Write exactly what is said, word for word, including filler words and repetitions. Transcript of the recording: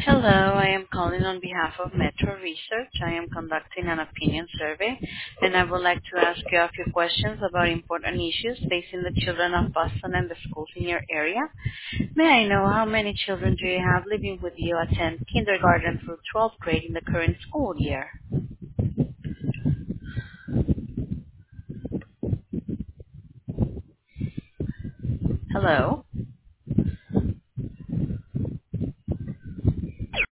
Hello, I am calling on behalf of Metro Research. I am conducting an opinion survey, and I would like to ask you a few questions about important issues facing the children of Boston and the schools in your area. May I know how many children do you have living with you attend kindergarten through twelfth grade in the current school year? Hello?